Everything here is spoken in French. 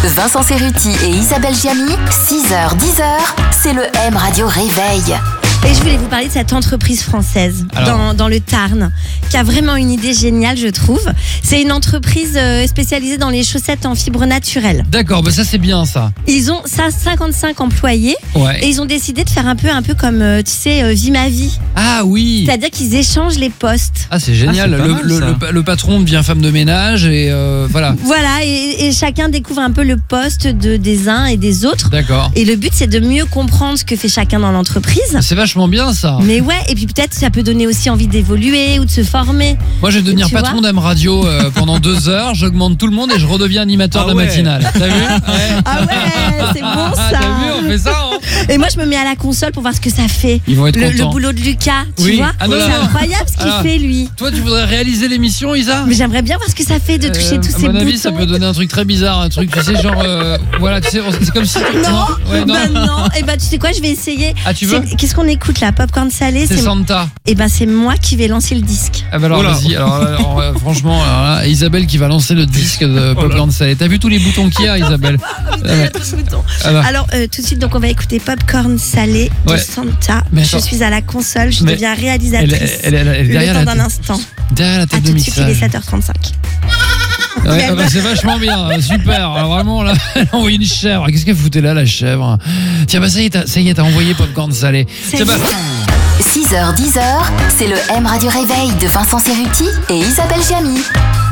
Vincent Cerruti et Isabelle Giamy, 6h-10h, c'est le M Radio Réveil. Et je voulais vous parler de cette entreprise française dans le Tarn, qui a vraiment une idée géniale, je trouve. C'est une entreprise spécialisée dans les chaussettes en fibre naturelle. D'accord, bah ça c'est bien ça. Ils ont 55 employés et ils ont décidé de faire un peu comme, tu sais, Vie ma vie. Ah oui. C'est-à-dire qu'ils échangent les postes. Ah c'est génial, le patron devient femme de ménage et voilà. Voilà, et chacun découvre un peu le poste des uns et des autres. D'accord. Et le but, c'est de mieux comprendre ce que fait chacun dans l'entreprise. C'est vachement bien ça. Mais ouais, et puis peut-être ça peut donner aussi envie d'évoluer ou de se former. Moi je vais devenir patron d'Am Radio pendant 2 heures, j'augmente tout le monde et je redeviens animateur de matinale. T'as vu? Ah ouais, c'est bon ça. T'as vu, on fait ça hein. Et moi je me mets à la console pour voir ce que ça fait. Ils vont être contents. Le boulot de Lucas, tu vois. Ah non, c'est incroyable ce qu'il fait lui. Toi tu voudrais réaliser l'émission Isa? Mais j'aimerais bien voir ce que ça fait de toucher tous ces boutons. À mon avis ça peut donner un truc très bizarre, un truc tu sais genre voilà, tu sais c'est comme si non. Et bah tu sais quoi, je vais essayer. Ah tu veux? Qu'est-ce qu'on écoute là? Popcorn salé, c'est Santa. Et ben c'est moi qui vais lancer le disque. Ah bah alors vas-y, franchement là, Isabelle qui va lancer le disque de Popcorn salé. T'as vu tous les boutons qu'il y a Isabelle? Alors tout de suite donc on va écouter Popcorn salé de Santa. Je suis à la console, je deviens réalisatrice. Elle est derrière le temps d'un instant. Derrière la tête de mixage. Tout de suite il est 7h35. Ouais, c'est vachement bien, super. Alors vraiment là, elle a envoyé une chèvre. Qu'est-ce qu'elle foutait là la chèvre? Tiens bah ça y est, t'as envoyé Popcorn salé. 6h-10h, c'est le M Radio Réveil de Vincent Cerruti et Isabelle Giamy.